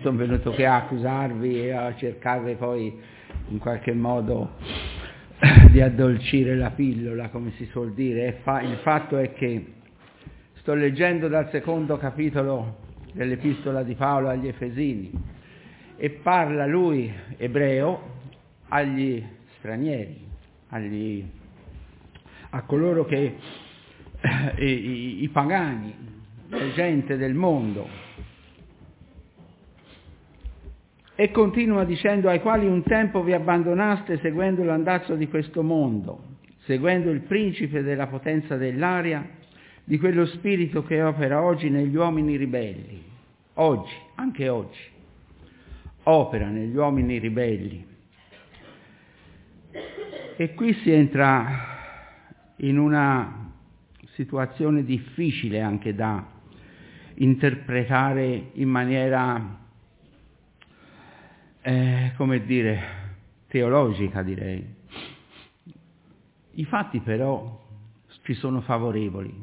sono venuto che a accusarvi e a cercare poi in qualche modo di addolcire la pillola, come si suol dire. Il fatto è che sto leggendo dal 2° capitolo dell'Epistola di Paolo agli Efesini e parla lui, ebreo, agli stranieri, a coloro che i pagani, la gente del mondo. E continua dicendo: ai quali un tempo vi abbandonaste seguendo l'andazzo di questo mondo, seguendo il principe della potenza dell'aria, di quello spirito che opera oggi negli uomini ribelli. Oggi, anche oggi, opera negli uomini ribelli. E qui si entra in una situazione difficile anche da interpretare in maniera teologica, direi. I fatti però ci sono favorevoli.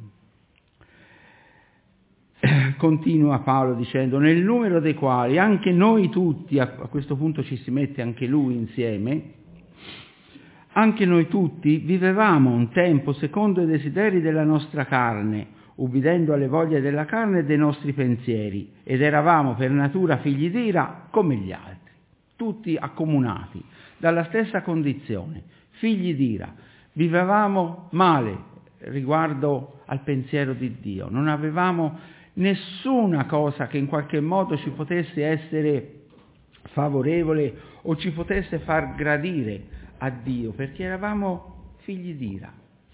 Continua Paolo dicendo: nel numero dei quali anche noi tutti, a questo punto ci si mette anche lui insieme, anche noi tutti vivevamo un tempo secondo i desideri della nostra carne, ubbidendo alle voglie della carne e dei nostri pensieri, ed eravamo per natura figli d'ira come gli altri. Tutti accomunati dalla stessa condizione, figli d'ira. Vivevamo male riguardo al pensiero di Dio, non avevamo nessuna cosa che in qualche modo ci potesse essere favorevole o ci potesse far gradire a Dio, perché eravamo figli d'ira.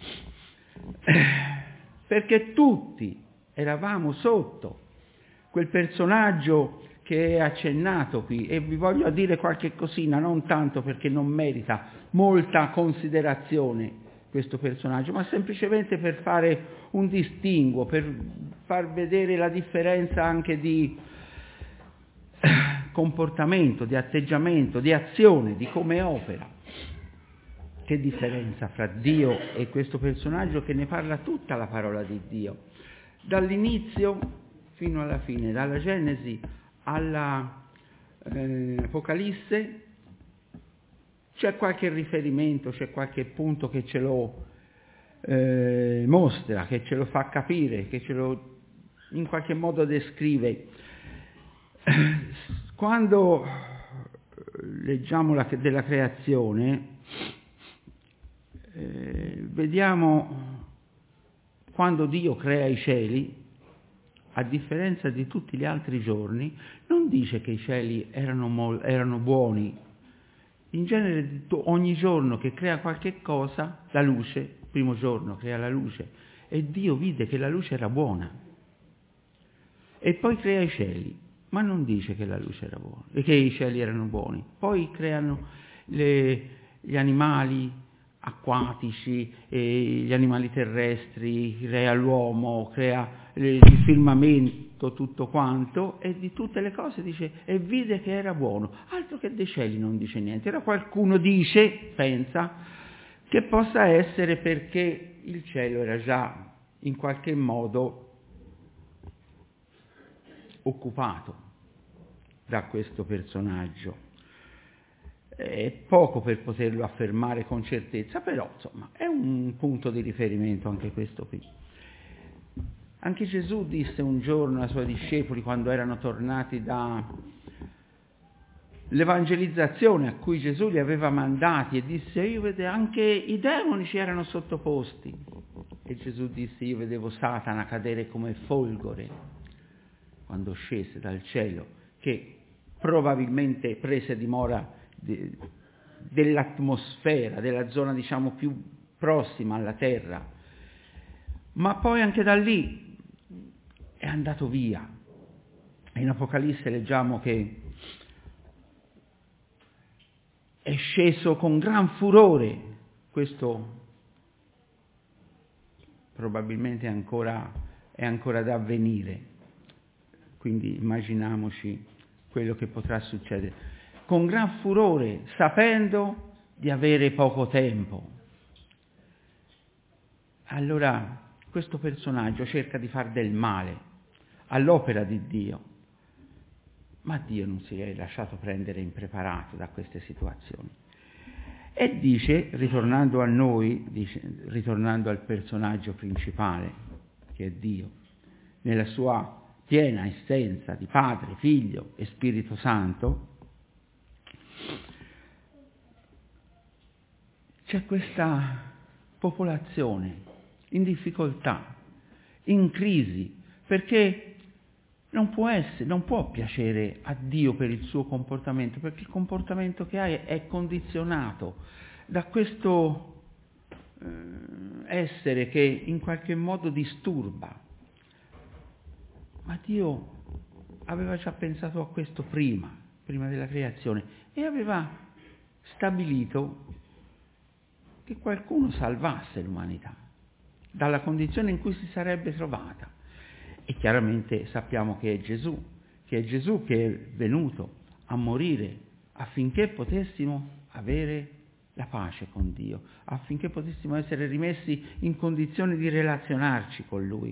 Perché tutti eravamo sotto quel personaggio che è accennato qui, e vi voglio dire qualche cosina, non tanto perché non merita molta considerazione questo personaggio, ma semplicemente per fare un distinguo, per far vedere la differenza anche di comportamento, di atteggiamento, di azione, di come opera. Che differenza fra Dio e questo personaggio che ne parla tutta la parola di Dio, dall'inizio fino alla fine, dalla Genesi alla Apocalisse. C'è qualche riferimento, c'è qualche punto che ce lo mostra, che ce lo fa capire, che ce lo in qualche modo descrive. Quando leggiamo della creazione, vediamo quando Dio crea i cieli, a differenza di tutti gli altri giorni, non dice che i cieli erano buoni. In genere ogni giorno che crea qualche cosa, la luce, il primo giorno crea la luce, e Dio vide che la luce era buona. E poi crea i cieli, ma non dice che la luce era buona, e che i cieli erano buoni. Poi creano gli animali acquatici, gli animali terrestri, crea l'uomo, crea il firmamento, tutto quanto, e di tutte le cose dice: e vide che era buono. Altro che dei cieli non dice niente. Ora qualcuno pensa che possa essere perché il cielo era già in qualche modo occupato da questo personaggio. È poco per poterlo affermare con certezza, però insomma è un punto di riferimento anche questo qui. Anche Gesù disse un giorno ai suoi discepoli, quando erano tornati dall'evangelizzazione a cui Gesù li aveva mandati, e disse: anche i demoni ci erano sottoposti. E Gesù disse: io vedevo Satana cadere come folgore quando scese dal cielo, che probabilmente prese dimora dell'atmosfera, della zona diciamo più prossima alla terra, ma poi anche da lì è andato via. In Apocalisse leggiamo che è sceso con gran furore. Questo probabilmente è ancora da avvenire, quindi immaginiamoci quello che potrà succedere. Con gran furore, sapendo di avere poco tempo. Allora questo personaggio cerca di far del male all'opera di Dio, ma Dio non si è lasciato prendere impreparato da queste situazioni. E dice, ritornando a noi, ritornando al personaggio principale, che è Dio, nella sua piena essenza di Padre, Figlio e Spirito Santo, c'è questa popolazione in difficoltà, in crisi, perché non può piacere a Dio per il suo comportamento, perché il comportamento che ha è condizionato da questo essere che in qualche modo disturba. Ma Dio aveva già pensato a questo prima della creazione, e aveva stabilito che qualcuno salvasse l'umanità dalla condizione in cui si sarebbe trovata. E chiaramente sappiamo che è Gesù che è venuto a morire affinché potessimo avere la pace con Dio, affinché potessimo essere rimessi in condizione di relazionarci con Lui.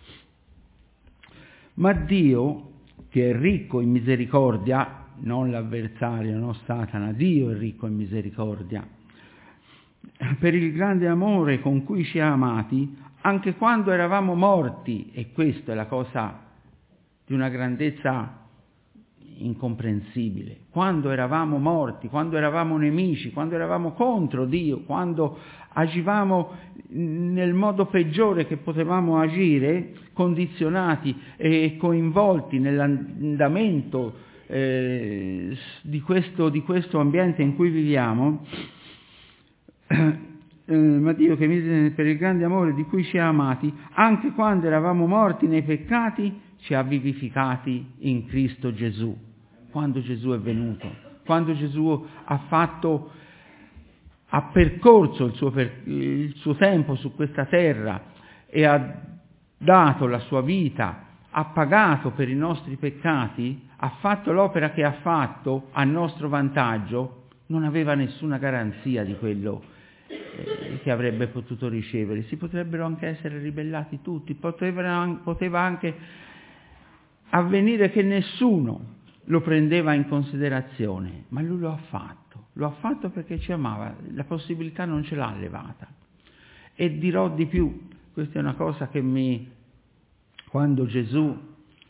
Ma Dio, che è ricco in misericordia, non l'avversario, non Satana, Dio è ricco in misericordia, per il grande amore con cui ci ha amati, anche quando eravamo morti, e questa è la cosa di una grandezza incomprensibile, quando eravamo morti, quando eravamo nemici, quando eravamo contro Dio, quando agivamo nel modo peggiore che potevamo agire, condizionati e coinvolti nell'andamento di questo ambiente in cui viviamo, ma Dio che per il grande amore di cui ci ha amati, anche quando eravamo morti nei peccati, ci ha vivificati in Cristo Gesù. Quando Gesù è venuto, quando Gesù ha percorso il suo tempo su questa terra e ha dato la sua vita, ha pagato per i nostri peccati, ha fatto l'opera che ha fatto a nostro vantaggio, non aveva nessuna garanzia di quello che avrebbe potuto ricevere. Si potrebbero anche essere ribellati tutti, poteva anche avvenire che nessuno lo prendeva in considerazione, ma lui lo ha fatto perché ci amava, la possibilità non ce l'ha levata. E dirò di più, questa è una cosa che quando Gesù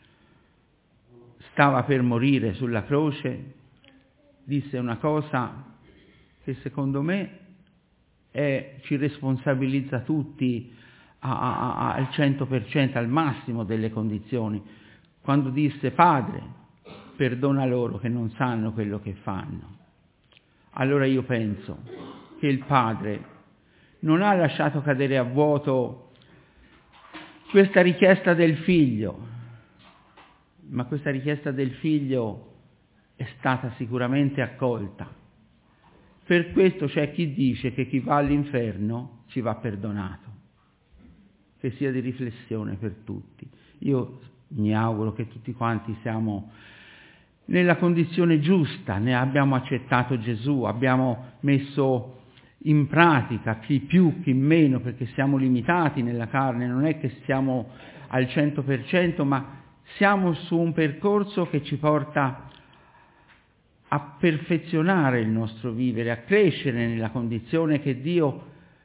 stava per morire sulla croce, disse una cosa che secondo me ci responsabilizza tutti al 100%, al massimo delle condizioni, quando disse: Padre, perdona loro che non sanno quello che fanno. Allora io penso che il Padre non ha lasciato cadere a vuoto questa richiesta del Figlio, ma questa richiesta del Figlio è stata sicuramente accolta. Per questo c'è chi dice che chi va all'inferno ci va perdonato, che sia di riflessione per tutti. Io mi auguro che tutti quanti siamo nella condizione giusta, ne abbiamo accettato Gesù, abbiamo messo in pratica, chi più, chi meno, perché siamo limitati nella carne, non è che siamo al 100%, ma siamo su un percorso che ci porta a perfezionare il nostro vivere, a crescere nella condizione che Dio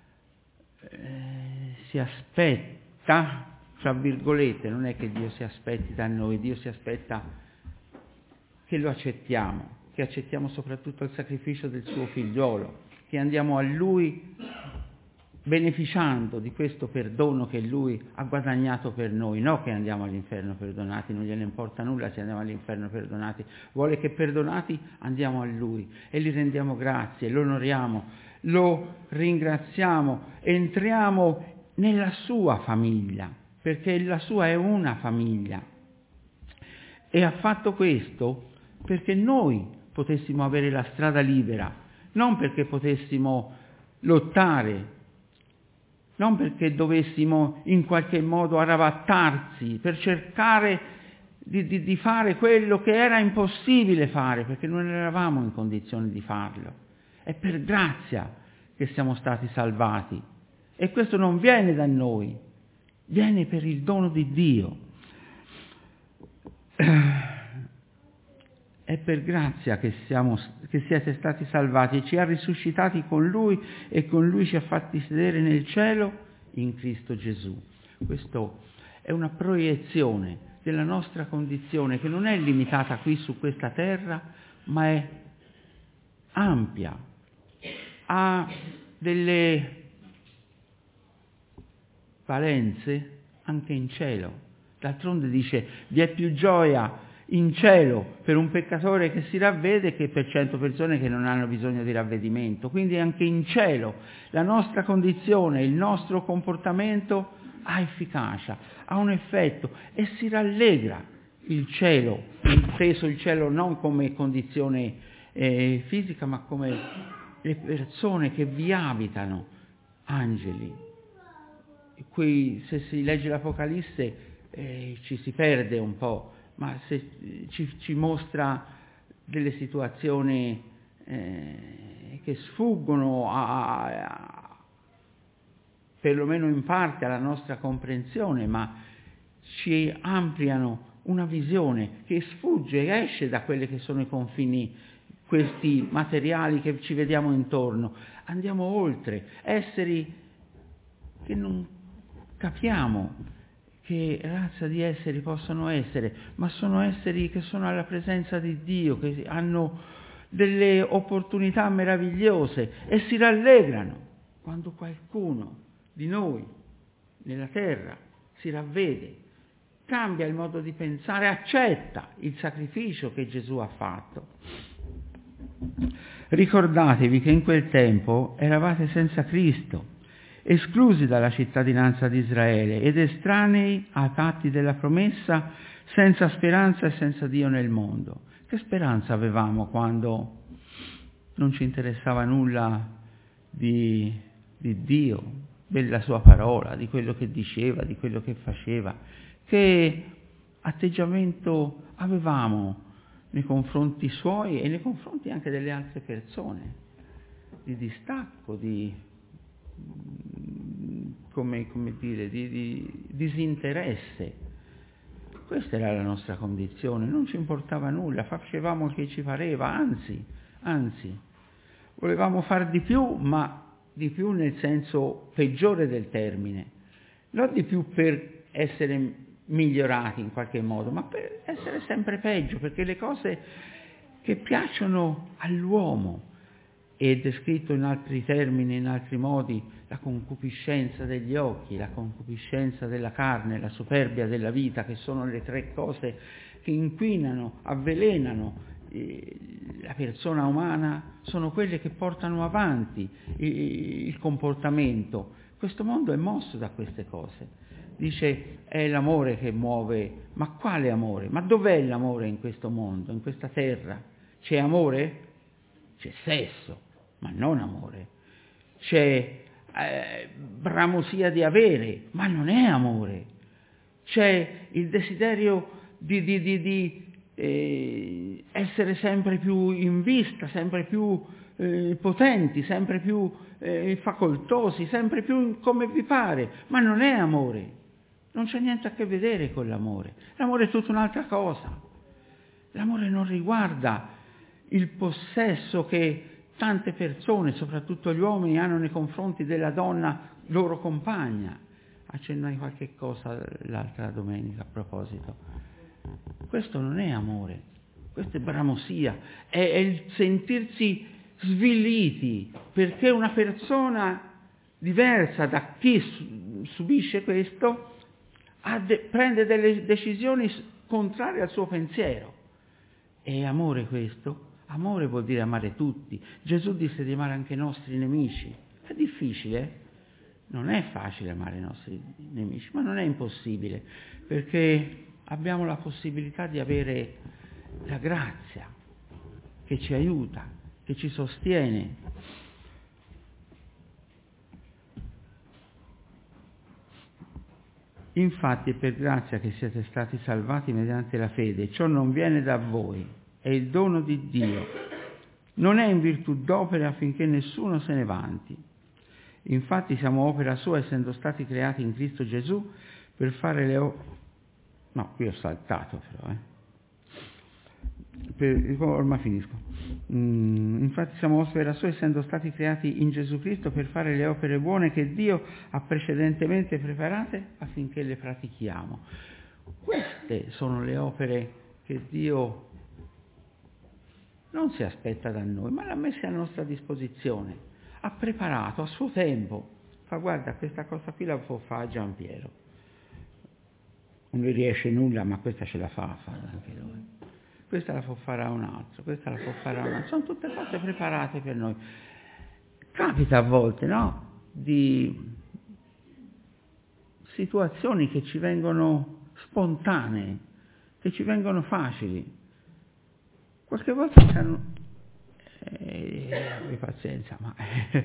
si aspetta, tra virgolette, non è che Dio si aspetti da noi, Dio si aspetta che lo accettiamo, che accettiamo soprattutto il sacrificio del suo figliolo, che andiamo a Lui beneficiando di questo perdono che Lui ha guadagnato per noi, no che andiamo all'inferno perdonati, non gliene importa nulla se andiamo all'inferno perdonati, vuole che perdonati andiamo a Lui e gli rendiamo grazie, lo onoriamo, lo ringraziamo, entriamo nella sua famiglia, perché la sua è una famiglia, e ha fatto questo perché noi potessimo avere la strada libera, non perché potessimo lottare, non perché dovessimo in qualche modo arrabattarsi per cercare di fare quello che era impossibile fare, perché non eravamo in condizione di farlo. È per grazia che siamo stati salvati, e questo non viene da noi, viene per il dono di Dio. È per grazia che siete stati salvati e ci ha risuscitati con Lui e con Lui ci ha fatti sedere nel cielo in Cristo Gesù. Questo è una proiezione della nostra condizione che non è limitata qui su questa terra, ma è ampia, ha delle valenze anche in cielo. D'altronde dice, vi è più gioia in cielo per un peccatore che si ravvede che per 100 persone che non hanno bisogno di ravvedimento. Quindi anche in cielo la nostra condizione, il nostro comportamento ha efficacia, ha un effetto e si rallegra il cielo, inteso il cielo non come condizione fisica, ma come le persone che vi abitano, angeli. Qui se si legge l'Apocalisse ci si perde un po', ma se ci mostra delle situazioni che sfuggono perlomeno in parte alla nostra comprensione, ma ci ampliano una visione che sfugge e esce da quelli che sono i confini, questi materiali che ci vediamo intorno. Andiamo oltre, esseri che non capiamo che razza di esseri possono essere, ma sono esseri che sono alla presenza di Dio, che hanno delle opportunità meravigliose e si rallegrano quando qualcuno di noi nella terra si ravvede, cambia il modo di pensare, accetta il sacrificio che Gesù ha fatto. Ricordatevi che in quel tempo eravate senza Cristo, esclusi dalla cittadinanza di Israele ed estranei ai patti della promessa, senza speranza e senza Dio nel mondo. Che speranza avevamo quando non ci interessava nulla di Dio, della sua parola, di quello che diceva, di quello che faceva? Che atteggiamento avevamo nei confronti suoi e nei confronti anche delle altre persone? Di distacco, di disinteresse. Questa era la nostra condizione, non ci importava nulla, facevamo il che ci pareva, anzi, volevamo far di più, ma di più nel senso peggiore del termine, non di più per essere migliorati in qualche modo, ma per essere sempre peggio, perché le cose che piacciono all'uomo, è descritto in altri termini, in altri modi, la concupiscenza degli occhi, la concupiscenza della carne, la superbia della vita, che sono le tre cose che inquinano, avvelenano la persona umana, sono quelle che portano avanti il comportamento. Questo mondo è mosso da queste cose. Dice, è l'amore che muove, ma quale amore? Ma dov'è l'amore in questo mondo, in questa terra? C'è amore? C'è sesso, ma non amore. C'è bramosia di avere, ma non è amore. C'è il desiderio di essere sempre più in vista, sempre più potenti, sempre più facoltosi, sempre più come vi pare, ma non è amore. Non c'è niente a che vedere con l'amore. L'amore è tutta un'altra cosa. L'amore non riguarda il possesso che tante persone, soprattutto gli uomini, hanno nei confronti della donna loro compagna. Accennai qualche cosa l'altra domenica a proposito. Questo non è amore, questo è bramosia, è il sentirsi sviliti perché una persona diversa da chi subisce questo prende delle decisioni contrarie al suo pensiero. È amore questo? Amore vuol dire amare tutti. Gesù disse di amare anche i nostri nemici. È difficile? Non è facile amare i nostri nemici, ma non è impossibile, perché abbiamo la possibilità di avere la grazia che ci aiuta, che ci sostiene. Infatti è per grazia che siete stati salvati mediante la fede. Ciò non viene da voi, è il dono di Dio. Non è in virtù d'opere affinché nessuno se ne vanti. Infatti siamo opera sua, essendo stati creati in Cristo Gesù per fare le opere. No, qui ho saltato però. ormai finisco. Infatti siamo opera sua, essendo stati creati in Gesù Cristo per fare le opere buone che Dio ha precedentemente preparate affinché le pratichiamo. Queste sono le opere che Dio non si aspetta da noi, ma le ha messe a nostra disposizione, ha preparato a suo tempo. Fa, guarda, questa cosa qui la può fare Giampiero, non gli riesce nulla, ma questa ce la fa a fare anche lui. Questa la può fare a un altro, questa la può fare a un altro. Sono tutte cose preparate per noi. Capita a volte, no? Di situazioni che ci vengono spontanee, che ci vengono facili. Qualche volta abbi pazienza, ma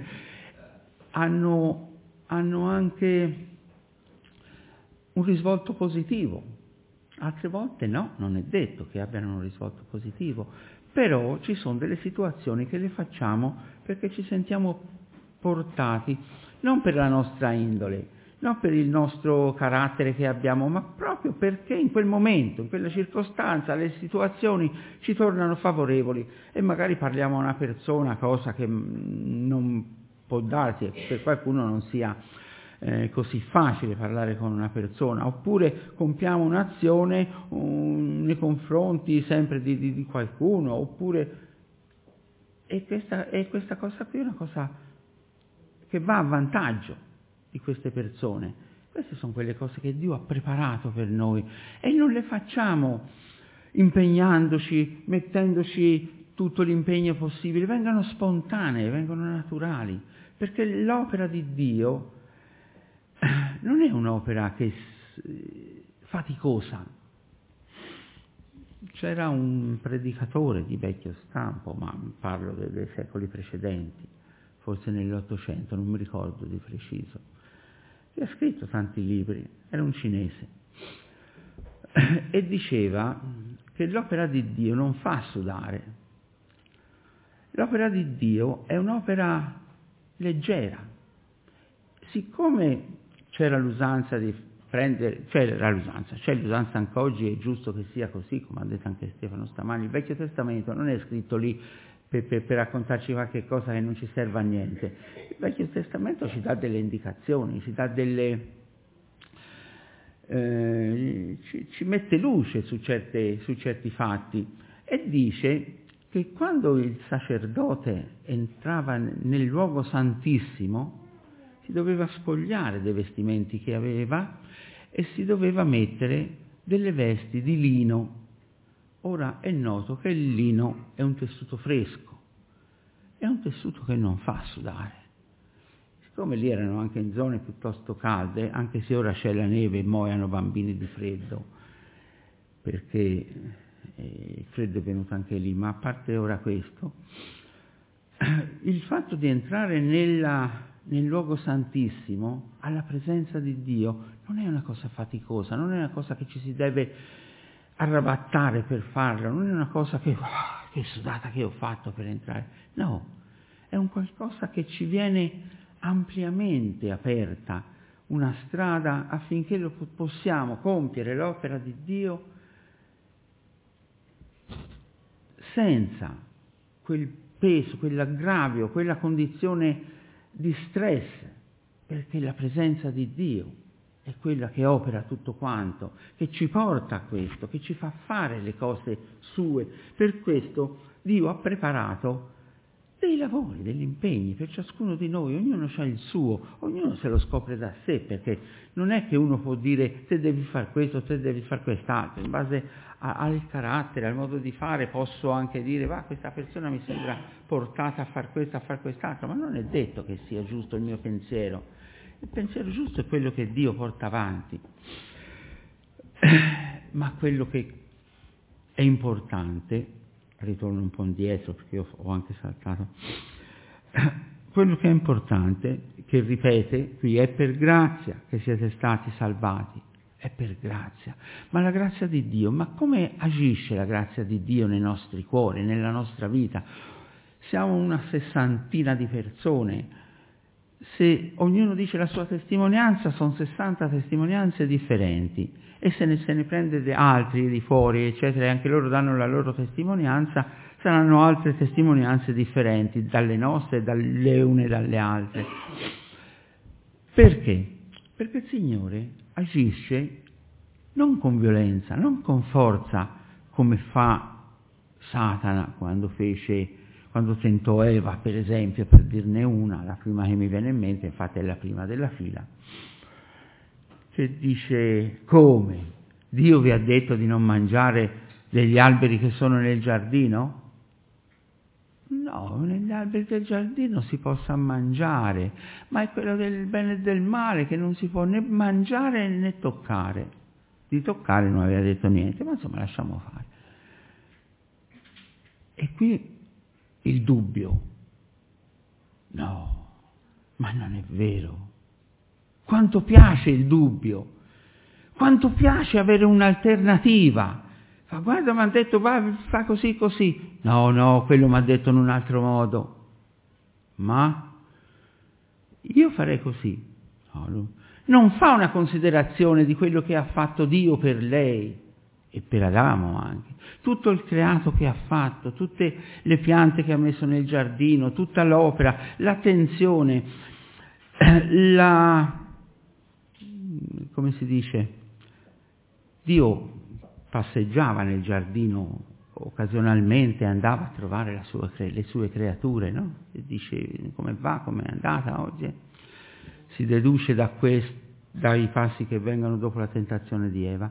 hanno anche un risvolto positivo. Altre volte no, non è detto che abbiano un risvolto positivo, però ci sono delle situazioni che le facciamo perché ci sentiamo portati, non per la nostra indole, non per il nostro carattere che abbiamo, ma proprio perché in quel momento, in quella circostanza, le situazioni ci tornano favorevoli e magari parliamo a una persona, cosa che non può darsi, per qualcuno non sia così facile parlare con una persona, oppure compiamo un'azione nei confronti sempre di qualcuno, oppure questa cosa qui è una cosa che va a vantaggio di queste persone. Queste sono quelle cose che Dio ha preparato per noi e non le facciamo impegnandoci, mettendoci tutto l'impegno possibile, vengono spontanee, vengono naturali, perché l'opera di Dio non è un'opera che faticosa. C'era un predicatore di vecchio stampo, ma parlo dei secoli precedenti, forse nell'Ottocento, non mi ricordo di preciso, che ha scritto tanti libri, era un cinese, e diceva che l'opera di Dio non fa sudare. L'opera di Dio è un'opera leggera. Siccome c'era l'usanza di prendere, c'è l'usanza anche oggi, è giusto che sia così, come ha detto anche Stefano stamani, il Vecchio Testamento non è scritto lì per raccontarci qualche cosa che non ci serve a niente. Il Vecchio Testamento ci dà delle indicazioni, ci dà ci mette luce su certi fatti e dice che quando il sacerdote entrava nel luogo santissimo si doveva spogliare dei vestimenti che aveva e si doveva mettere delle vesti di lino. Ora è noto che il lino è un tessuto fresco, è un tessuto che non fa sudare. Siccome lì erano anche in zone piuttosto calde, anche se ora c'è la neve e muoiono bambini di freddo, perché il freddo è venuto anche lì, ma a parte ora questo, il fatto di entrare nel luogo santissimo, alla presenza di Dio, non è una cosa faticosa, non è una cosa che ci si deve arrabattare per farlo, non è una cosa che sudata che ho fatto per entrare, no, è un qualcosa che ci viene ampiamente aperta, una strada affinché possiamo compiere l'opera di Dio senza quel peso, quell'aggravio, quella condizione di stress, perché la presenza di Dio è quella che opera tutto quanto, che ci porta a questo, che ci fa fare le cose sue. Per questo Dio ha preparato dei lavori, degli impegni per ciascuno di noi, ognuno ha il suo, ognuno se lo scopre da sé, perché non è che uno può dire te devi fare questo, te devi fare quest'altro, in base al carattere, al modo di fare posso anche dire va, questa persona mi sembra portata a fare questo, a fare quest'altro, ma non è detto che sia giusto il mio pensiero. Il pensiero giusto è quello che Dio porta avanti, ma quello che è importante, ritorno un po' indietro perché io ho anche saltato, quello che è importante, che ripete qui, è per grazia che siete stati salvati, è per grazia, ma la grazia di Dio, ma come agisce la grazia di Dio nei nostri cuori, nella nostra vita? Siamo una 60ina di persone, se ognuno dice la sua testimonianza, sono 60 testimonianze differenti, e se ne prende altri di fuori, eccetera, e anche loro danno la loro testimonianza, saranno altre testimonianze differenti dalle nostre, dalle une e dalle altre. Perché? Perché il Signore agisce non con violenza, non con forza, come fa Satana quando tentò Eva, per esempio, per dirne una, la prima che mi viene in mente, infatti è la prima della fila, che dice: come? Dio vi ha detto di non mangiare degli alberi che sono nel giardino? No, negli alberi del giardino si possa mangiare, ma è quello del bene e del male che non si può né mangiare né toccare. Di toccare non aveva detto niente, ma insomma lasciamo fare. E qui il dubbio. No, ma non è vero. Quanto piace il dubbio, quanto piace avere un'alternativa. Ma guarda, mi ha detto, va, fa così, così. No, quello mi ha detto in un altro modo. Ma io farei così. No, non fa una considerazione di quello che ha fatto Dio per lei e per Adamo anche. Tutto il creato che ha fatto, tutte le piante che ha messo nel giardino, tutta l'opera, l'attenzione, come si dice? Dio passeggiava nel giardino occasionalmente, andava a trovare le sue creature, no? E dice: come va, come è andata oggi? Si deduce dai passi che vengono dopo la tentazione di Eva.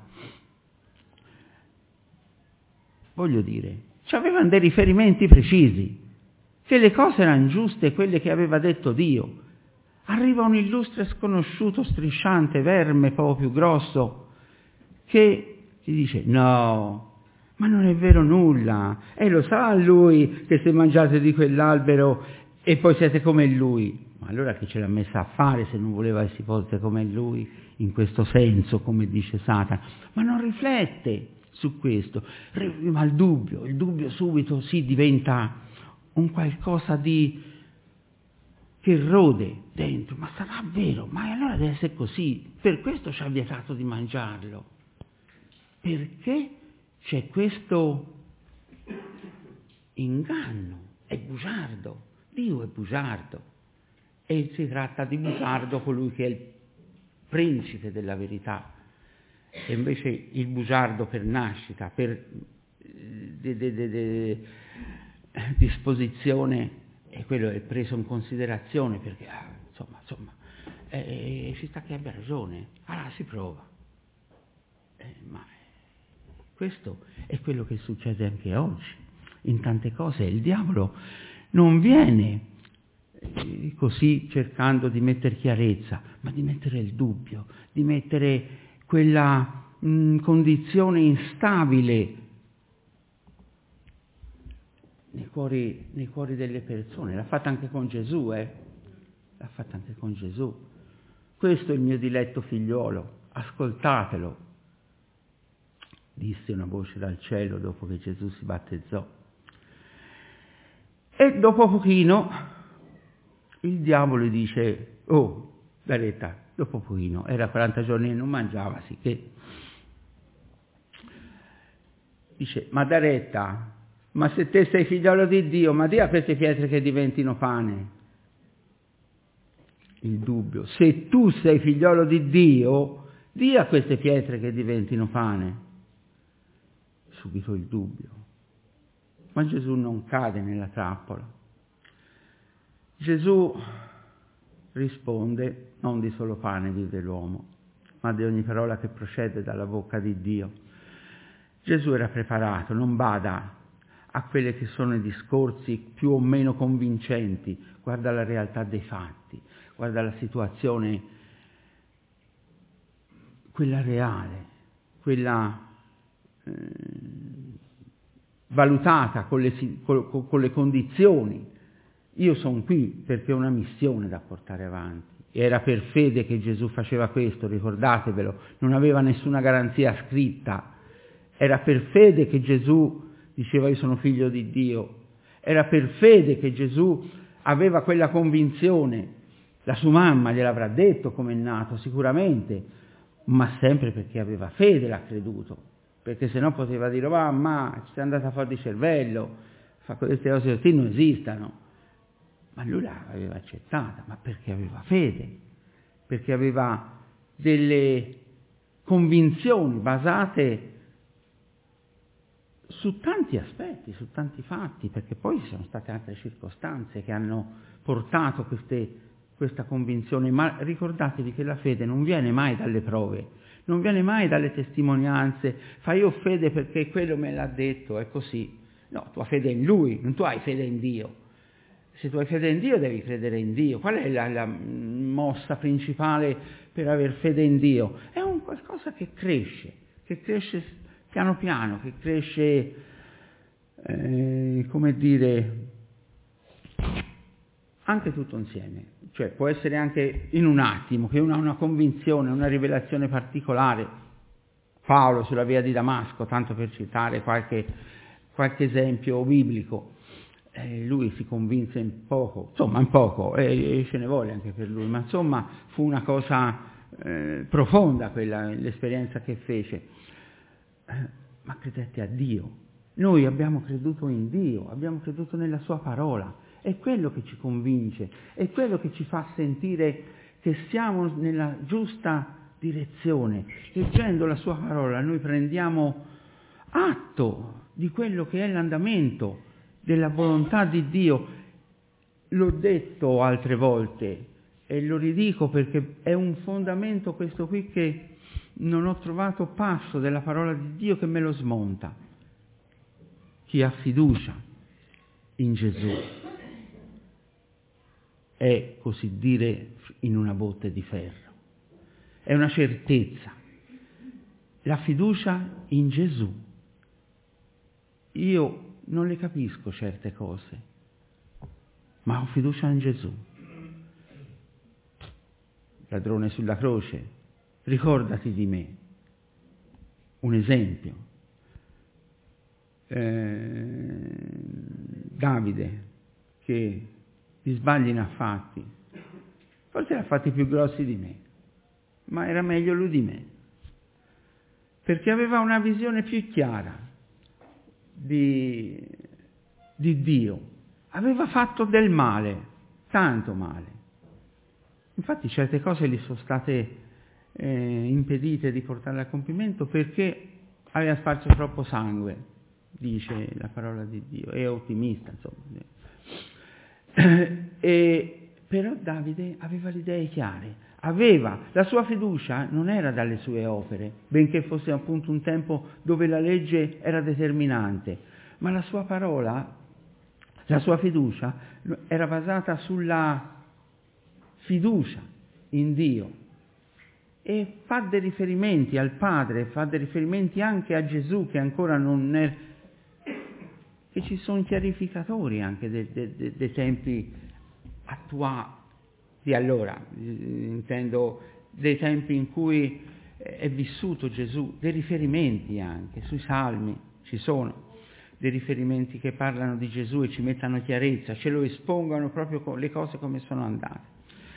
Voglio dire, c'avevano dei riferimenti precisi, che le cose erano giuste, quelle che aveva detto Dio. Arriva un illustre sconosciuto, strisciante, verme proprio più grosso, che ti dice: no, ma non è vero nulla, e lo sa lui che se mangiate di quell'albero e poi siete come lui. Ma allora che ce l'ha messa a fare se non voleva che si fosse come lui, in questo senso, come dice Satana? Ma non riflette su questo, ma il dubbio subito si diventa un qualcosa che rode dentro. Ma sarà vero? Ma allora deve essere così, per questo ci ha vietato di mangiarlo. Perché c'è questo inganno, è bugiardo, Dio è bugiardo, e si tratta di bugiardo colui che è il principe della verità, e invece il bugiardo per nascita, per disposizione, e quello è preso in considerazione perché insomma ci sta che abbia ragione, allora si prova, ma questo è quello che succede anche oggi in tante cose. Il diavolo non viene così cercando di mettere chiarezza, ma di mettere il dubbio, di mettere quella condizione instabile nei cuori delle persone. L'ha fatta anche con Gesù, l'ha fatta anche con Gesù. Questo è il mio diletto figliolo, ascoltatelo, disse una voce dal cielo dopo che Gesù si battezzò. E dopo pochino il diavolo dice: oh, Daretta, dopo pochino, era 40 giorni e non mangiava, sicché dice: ma Daretta, ma se te sei figliolo di Dio, ma di a queste pietre che diventino pane. Il dubbio: se tu sei figliolo di Dio, di a queste pietre che diventino pane. Subito il dubbio. Ma Gesù non cade nella trappola. Gesù risponde: non di solo pane vive l'uomo, ma di ogni parola che procede dalla bocca di Dio. Gesù era preparato, non bada a quelli che sono i discorsi più o meno convincenti, guarda la realtà dei fatti, guarda la situazione, quella reale, quella valutata con le condizioni. Io sono qui perché ho una missione da portare avanti. Era per fede che Gesù faceva questo, ricordatevelo, non aveva nessuna garanzia scritta. Era per fede che Gesù diceva: io sono figlio di Dio. Era per fede che Gesù aveva quella convinzione La sua mamma gliel'avrà detto come è nato, sicuramente, ma sempre perché aveva fede l'ha creduto, perché sennò poteva dire, mamma, ci sei andata fuori di cervello, fa queste cose così non esistono. Ma lui l'aveva accettata, ma perché aveva fede, perché aveva delle convinzioni basate su tanti aspetti, su tanti fatti, perché poi ci sono state altre circostanze che hanno portato questa convinzione, ma ricordatevi che la fede non viene mai dalle prove, non viene mai dalle testimonianze, fai io fede perché quello me l'ha detto, è così. No, tu hai fede in Lui, non tu hai fede in Dio. Se tu hai fede in Dio devi credere in Dio. Qual è la mossa principale per aver fede in Dio? È un qualcosa che cresce piano piano, che cresce, come dire, anche tutto insieme. Cioè può essere anche in un attimo, che uno ha una convinzione, una rivelazione particolare. Paolo sulla via di Damasco, tanto per citare qualche esempio biblico. Lui si convinse in poco, e ce ne vuole anche per lui, ma insomma fu una cosa profonda quella, l'esperienza che fece. Ma credette a Dio. Noi abbiamo creduto in Dio, abbiamo creduto nella sua parola, è quello che ci convince, è quello che ci fa sentire che siamo nella giusta direzione. Leggendo la sua parola noi prendiamo atto di quello che è l'andamento della volontà di Dio. L'ho detto altre volte e lo ridico perché è un fondamento questo qui che non ho trovato passo della parola di Dio che me lo smonta. Chi ha fiducia in Gesù è, così dire, in una botte di ferro. È una certezza. La fiducia in Gesù. Io non le capisco certe cose, ma ho fiducia in Gesù. Ladrone sulla croce, ricordati di me. Un esempio. Davide, che di sbagli ne ha fatti, forse ne ha fatti più grossi di me, ma era meglio lui di me, perché aveva una visione più chiara di Dio. Aveva fatto del male, tanto male. Infatti certe cose gli sono state impedite di portarle a compimento perché aveva sparso troppo sangue, dice la parola di Dio, è ottimista, insomma. Però Davide aveva le idee chiare, la sua fiducia non era dalle sue opere, benché fosse appunto un tempo dove la legge era determinante, ma la sua parola, la sua fiducia era basata sulla fiducia in Dio. E fa dei riferimenti al Padre, fa dei riferimenti anche a Gesù che ancora non è, che ci sono chiarificatori anche dei tempi attuali, di allora, intendo dei tempi in cui è vissuto Gesù, dei riferimenti anche sui salmi, ci sono dei riferimenti che parlano di Gesù e ci mettono chiarezza, ce lo espongono proprio con le cose come sono andate.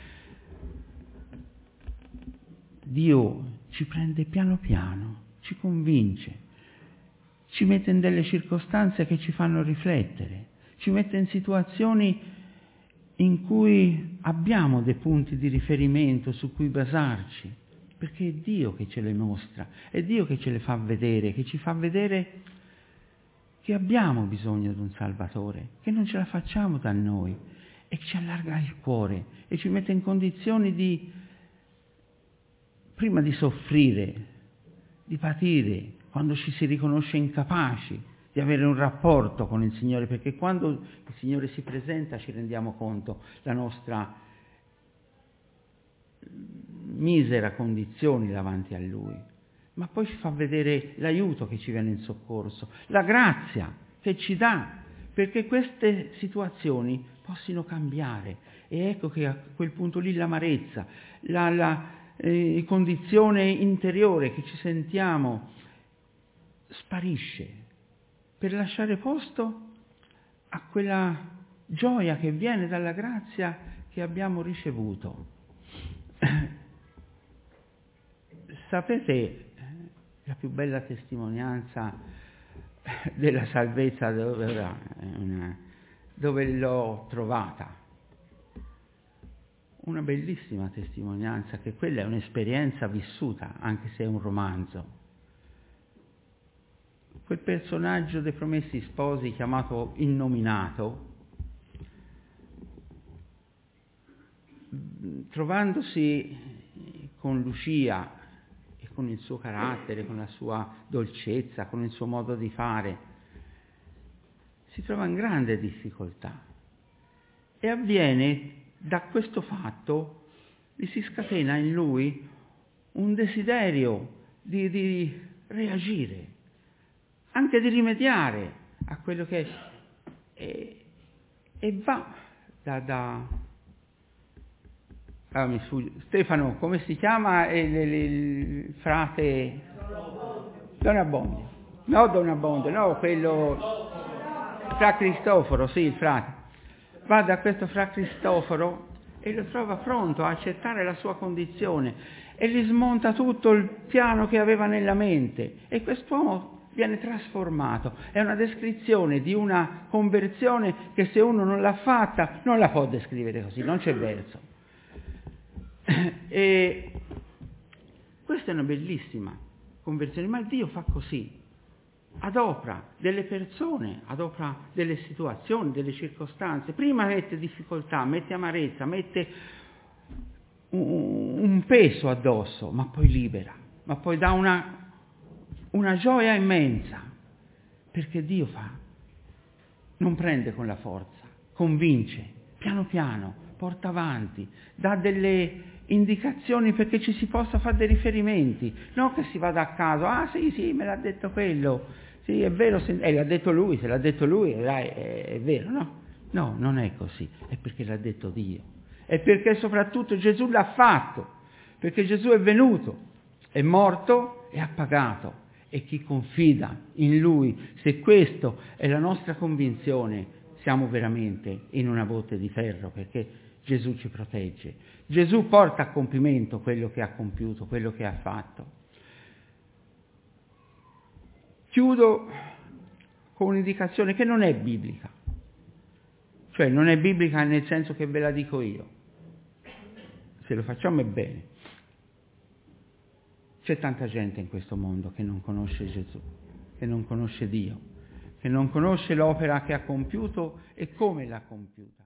Dio ci prende piano piano, ci convince, ci mette in delle circostanze che ci fanno riflettere, ci mette in situazioni in cui abbiamo dei punti di riferimento su cui basarci, perché è Dio che ce le mostra, è Dio che ce le fa vedere, che ci fa vedere che abbiamo bisogno di un Salvatore, che non ce la facciamo da noi e che ci allarga il cuore e ci mette in condizioni di, prima di soffrire, di patire, quando ci si riconosce incapaci di avere un rapporto con il Signore, perché quando il Signore si presenta ci rendiamo conto la nostra misera condizione davanti a Lui, ma poi ci fa vedere l'aiuto che ci viene in soccorso, la grazia che ci dà, perché queste situazioni possano cambiare. E ecco che a quel punto lì l'amarezza, la condizione interiore che ci sentiamo sparisce per lasciare posto a quella gioia che viene dalla grazia che abbiamo ricevuto. Sapete la più bella testimonianza della salvezza dove l'ho trovata? Una bellissima testimonianza, che quella è un'esperienza vissuta, anche se è un romanzo. Quel personaggio dei Promessi Sposi chiamato Innominato, trovandosi con Lucia e con il suo carattere, con la sua dolcezza, con il suo modo di fare, si trova in grande difficoltà e avviene da questo fatto, gli si scatena in lui un desiderio di reagire, anche di rimediare a quello che è, e va mi sfugge, Stefano, come si chiama il frate? Don Abbondio. No, Don Abbondio, no, quello Fra Cristoforo, sì, il frate. Va da questo Fra Cristoforo e lo trova pronto a accettare la sua condizione e gli smonta tutto il piano che aveva nella mente e quest'uomo viene trasformato. È una descrizione di una conversione che se uno non l'ha fatta non la può descrivere così, non c'è verso. E questa è una bellissima conversione, ma Dio fa così, adopera delle persone, adopera delle situazioni, delle circostanze, prima mette difficoltà, mette amarezza, mette un peso addosso, ma poi libera, ma poi dà una gioia immensa, perché Dio non prende con la forza, convince, piano piano, porta avanti, dà delle indicazioni perché ci si possa fare dei riferimenti, non che si vada a caso, sì, me l'ha detto quello, sì, è vero, l'ha detto lui, se l'ha detto lui, è vero, no? No, non è così, è perché l'ha detto Dio, è perché soprattutto Gesù l'ha fatto, perché Gesù è venuto, è morto e ha pagato, e chi confida in Lui, se questo è la nostra convinzione, siamo veramente in una botte di ferro, perché Gesù ci protegge. Gesù porta a compimento quello che ha compiuto, quello che ha fatto. Chiudo con un'indicazione che non è biblica, cioè non è biblica nel senso che ve la dico io. Se lo facciamo è bene. C'è tanta gente in questo mondo che non conosce Gesù, che non conosce Dio, che non conosce l'opera che ha compiuto e come l'ha compiuta.